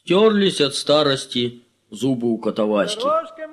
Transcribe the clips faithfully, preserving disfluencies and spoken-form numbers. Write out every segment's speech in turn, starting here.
Стерлись от старости зубы у кота Васьки.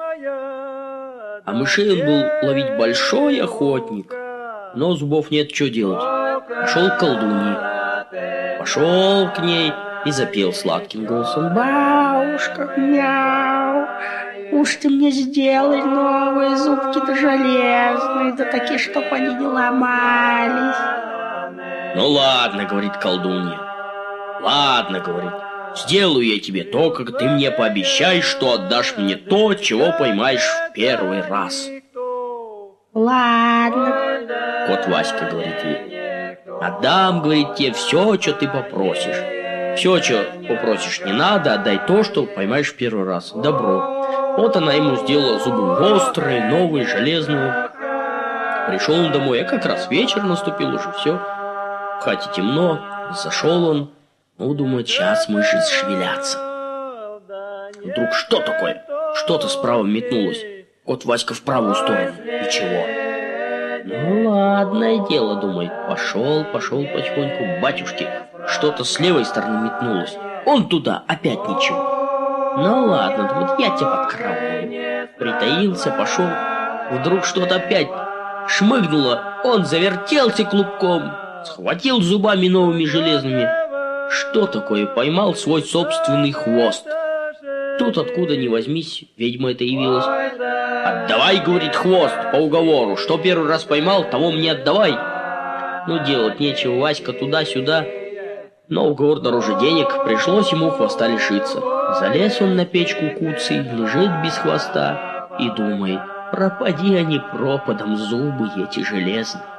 А мышей он был ловить большой охотник. Но зубов нет, что делать. Пошел к колдунье. Пошел к ней и запел сладким голосом: «Бабушка, мяу, уж ты мне сделай новые зубки-то железные, да такие, чтоб они не ломались». «Ну ладно, — говорит колдунья, — ладно, — говорит, — сделаю я тебе, только ты мне пообещай, что отдашь мне то, чего поймаешь в первый раз». «Ладно, — кот Васька говорит ей, — отдам, — говорит, — тебе все, что ты попросишь. Все, что попросишь, не надо, отдай то, что поймаешь в первый раз. Добро». Вот она ему сделала зубы острые, новые, железные. Пришел он домой, а как раз вечер наступил уже, все. В хате темно, зашел он, ну, думает, сейчас мыши зашевелятся. Вдруг что такое? Что-то справа метнулось. Кот Васька в правую сторону. Ничего. Ну, ладное дело, думает. Пошел, пошел потихоньку к батюшке. Что-то с левой стороны метнулось. Он туда, опять ничего. Ну, ладно, думает, я тебя подкараулю. Притаился, пошел. Вдруг что-то опять шмыгнуло. Он завертелся клубком, схватил зубами новыми железными. Что такое? Поймал свой собственный хвост. Тут, откуда ни возьмись, ведьма это явилась. «Отдавай, — говорит, — хвост по уговору. Что первый раз поймал, того мне отдавай». Ну, делать нечего, Васька туда-сюда. Но уговор дороже денег, пришлось ему хвоста лишиться. Залез он на печку куцый, лежит без хвоста и думает: пропади они пропадом, зубы эти железные.